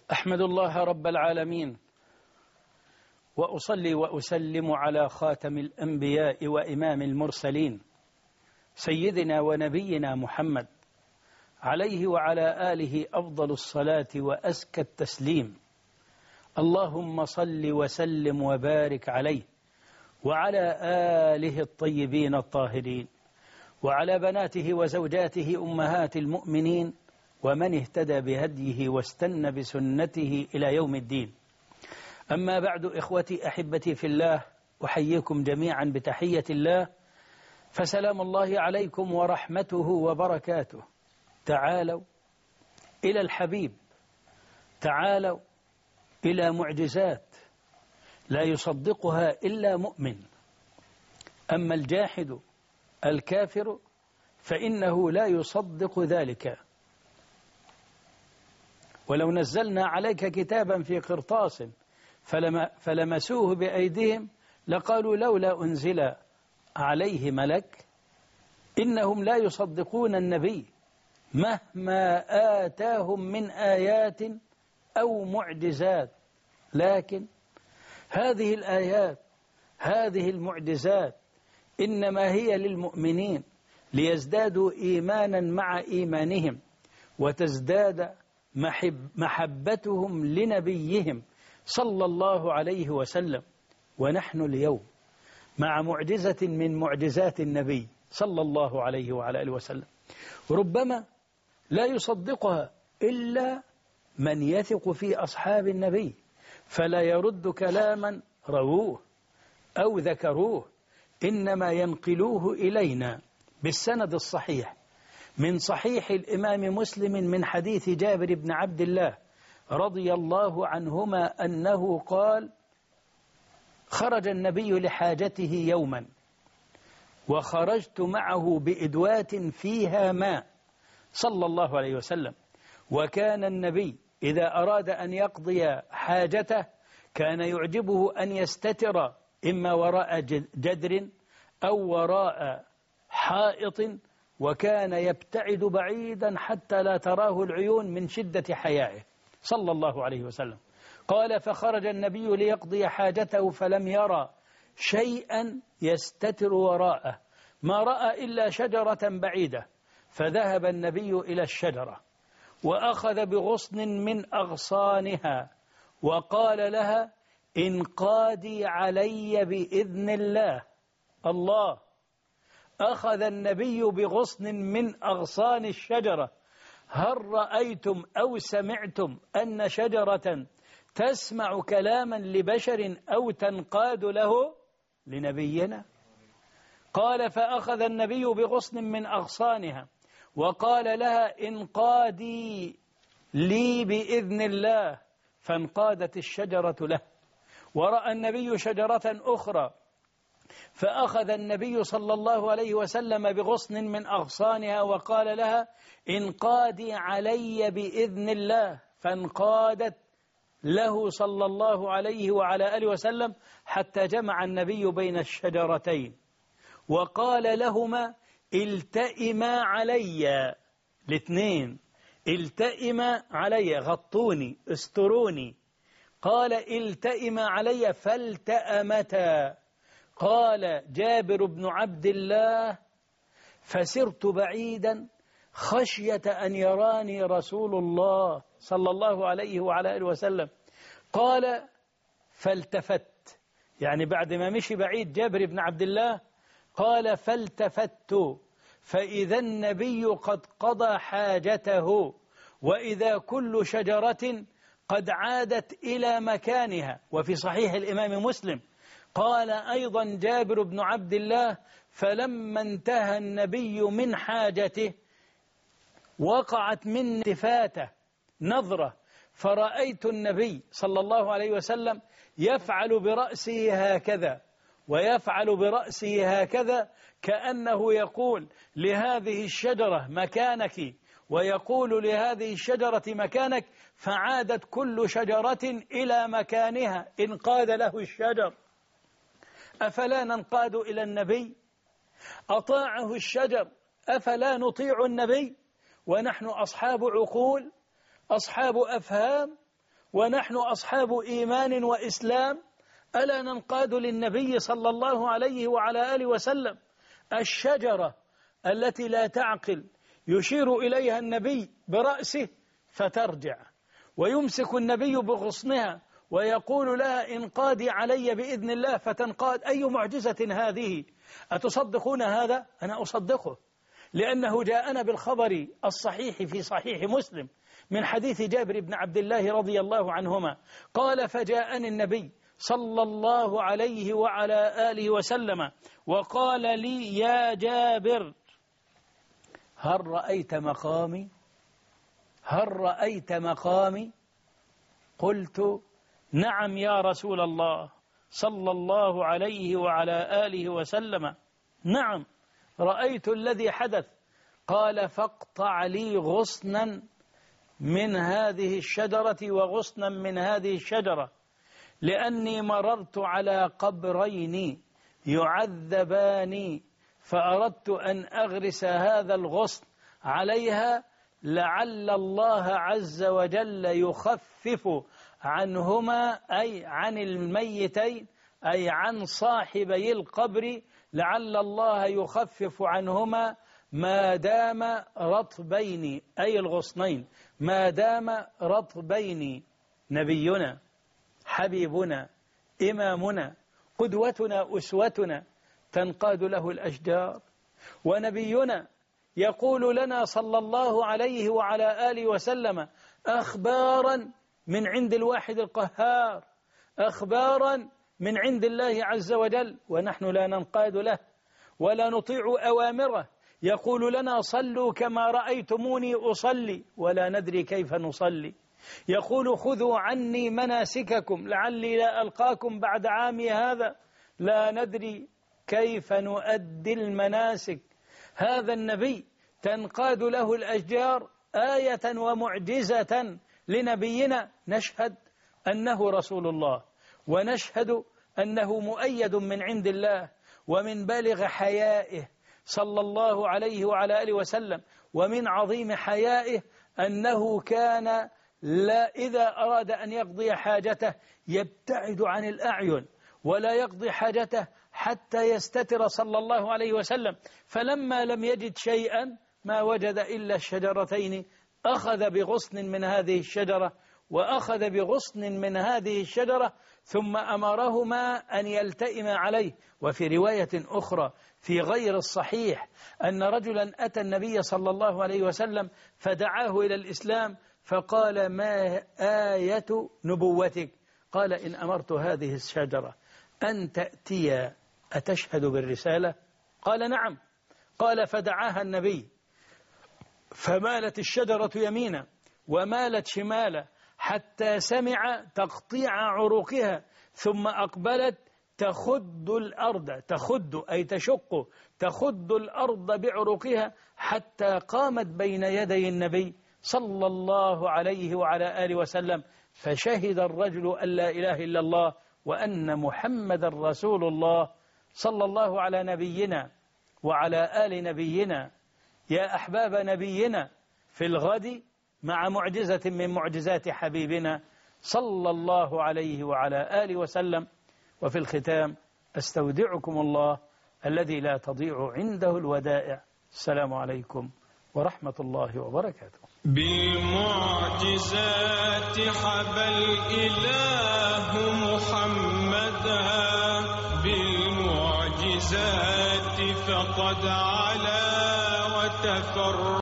أحمد الله رب العالمين، وأصلي وأسلم على خاتم الأنبياء وإمام المرسلين سيدنا ونبينا محمد، عليه وعلى آله أفضل الصلاة وأزكى التسليم. اللهم صل وسلم وبارك عليه وعلى آله الطيبين الطاهرين، وعلى بناته وزوجاته أمهات المؤمنين، ومن اهتدى بهديه واستنى بسنته إلى يوم الدين. أما بعد، إخوتي أحبتي في الله، أحييكم جميعا بتحية الله، فسلام الله عليكم ورحمته وبركاته. تعالوا إلى الحبيب، تعالوا إلى معجزات لا يصدقها إلا مؤمن. أما الجاحد الكافر فإنه لا يصدق ذلك. ولو نزلنا عليك كتابا في قرطاس فلمسوه بأيديهم لقالوا لولا أنزل عليه ملك. إنهم لا يصدقون النبي مهما آتاهم من آيات أو معجزات، لكن هذه الآيات، هذه المعجزات إنما هي للمؤمنين ليزدادوا إيمانا مع إيمانهم، وتزداد محبتهم لنبيهم صلى الله عليه وسلم. ونحن اليوم مع معجزة من معجزات النبي صلى الله عليه وعلى آله وسلم، ربما لا يصدقها إلا من يثق في أصحاب النبي، فلا يرد كلاما رووه أو ذكروه، إنما ينقلوه إلينا بالسند الصحيح من صحيح الإمام مسلم من حديث جابر بن عبد الله رضي الله عنهما أنه قال: خرج النبي لحاجته يوما، وخرجت معه بإدوات فيها ماء صلى الله عليه وسلم. وكان النبي إذا أراد أن يقضي حاجته كان يعجبه أن يستتر إما وراء جدر أو وراء حائط، وكان يبتعد بعيدا حتى لا تراه العيون من شدة حيائه صلى الله عليه وسلم. قال: فخرج النبي ليقضي حاجته فلم يرى شيئا يستتر وراءه، ما رأى إلا شجرة بعيدة، فذهب النبي إلى الشجرة وأخذ بغصن من أغصانها وقال لها: انقادي علي بإذن الله. الله! أخذ النبي بغصن من أغصان الشجرة. هل رأيتم أو سمعتم أن شجرة تسمع كلاما لبشر أو تنقاد له؟ لنبينا. قال: فأخذ النبي بغصن من أغصانها وقال لها: انقادي لي بإذن الله، فانقادت الشجرة له. ورأى النبي شجرة أخرى فأخذ النبي صلى الله عليه وسلم بغصن من أغصانها وقال لها: انقادي علي بإذن الله، فانقادت له صلى الله عليه وعلى آله وسلم، حتى جمع النبي بين الشجرتين وقال لهما: التئما علي. الاثنين التئما علي، غطوني، استروني. قال: التئما علي، فالتأمتا. قال جابر بن عبد الله: فسرت بعيدا خشية أن يراني رسول الله صلى الله عليه وعلى آله وسلم. قال: فالتفت، يعني بعد ما مشي بعيد جابر بن عبد الله، قال: فالتفت فإذا النبي قد قضى حاجته، وإذا كل شجرة قد عادت إلى مكانها. وفي صحيح الإمام مسلم قال أيضا جابر بن عبد الله: فلما انتهى النبي من حاجته وقعت من التفاتة نظرة، فرأيت النبي صلى الله عليه وسلم يفعل برأسه هكذا ويفعل برأسه هكذا، كأنه يقول لهذه الشجرة مكانك، ويقول لهذه الشجرة مكانك، فعادت كل شجرة إلى مكانها. انقاد له الشجر. أفلا ننقاد إلى النبي؟ أطاعه الشجر، أفلا نطيع النبي؟ ونحن أصحاب عقول، أصحاب أفهام، ونحن أصحاب إيمان وإسلام، ألا ننقاد للنبي صلى الله عليه وعلى آله وسلم؟ الشجرة التي لا تعقل يشير إليها النبي برأسه فترجع، ويمسك النبي بغصنها ويقول لها انقادي علي بإذن الله فتنقاد. أي معجزة هذه؟ أتصدقون هذا؟ أنا أصدقه، لأنه جاءنا بالخبر الصحيح في صحيح مسلم من حديث جابر بن عبد الله رضي الله عنهما قال: فجاءني النبي صلى الله عليه وعلى آله وسلم وقال لي: يا جابر، هل رأيت مقامي؟ هل رأيت مقامي؟ قلت: نعم يا رسول الله صلى الله عليه وعلى آله وسلم، نعم رأيت الذي حدث. قال: فاقطع لي غصنا من هذه الشجرة وغصنا من هذه الشجرة، لأني مررت على قبرين يعذبان، فأردت أن أغرس هذا الغصن عليها لعل الله عز وجل يخفف عنهما، أي عن الميتين، أي عن صاحبي القبر، لعل الله يخفف عنهما ما دام رطبين، أي الغصنين ما دام رطبين. نبينا حبيبنا إمامنا قدوتنا أسوتنا تنقاد له الأشجار، ونبينا يقول لنا صلى الله عليه وعلى آله وسلم أخبارا من عند الواحد القهار، أخبارا من عند الله عز وجل، ونحن لا ننقاد له ولا نطيع أوامره. يقول لنا: صلوا كما رأيتموني أصلي، ولا ندري كيف نصلي. يقول: خذوا عني مناسككم لعلي لا ألقاكم بعد عامي هذا، لا ندري كيف نؤدي المناسك. هذا النبي تنقاد له الأشجار آية ومعجزة لنبينا، نشهد أنه رسول الله، ونشهد أنه مؤيد من عند الله، ومن بالغ حيائه صلى الله عليه وعلى آله وسلم، ومن عظيم حيائه أنه كان لا إذا أراد أن يقضي حاجته يبتعد عن الأعين، ولا يقضي حاجته حتى يستتر صلى الله عليه وسلم. فلما لم يجد شيئا ما وجد إلا الشجرتين، أخذ بغصن من هذه الشجرة وأخذ بغصن من هذه الشجرة، ثم أمرهما أن يلتئم عليه. وفي رواية أخرى في غير الصحيح أن رجلا أتى النبي صلى الله عليه وسلم فدعاه إلى الإسلام، فقال: ما آية نبوتك؟ قال: إن أمرت هذه الشجرة أن تأتي أتشهد بالرسالة؟ قال: نعم. قال: فدعاها النبي، فمالت الشجرة يمينا ومالت شمالا حتى سمع تقطيع عروقها، ثم أقبلت تخد الأرض، تخد أي تشق، تخد الأرض بعروقها حتى قامت بين يدي النبي صلى الله عليه وعلى آله وسلم، فشهد الرجل أن لا إله إلا الله وأن محمد رسول الله. صلى الله على نبينا وعلى آل نبينا. يا أحباب نبينا، في الغد مع معجزة من معجزات حبيبنا صلى الله عليه وعلى آله وسلم. وفي الختام أستودعكم الله الذي لا تضيع عنده الودائع. السلام عليكم ورحمة الله وبركاته. بالمعجزات حبى الإله محمدا، بالمعجزات فقد علا وتفرد.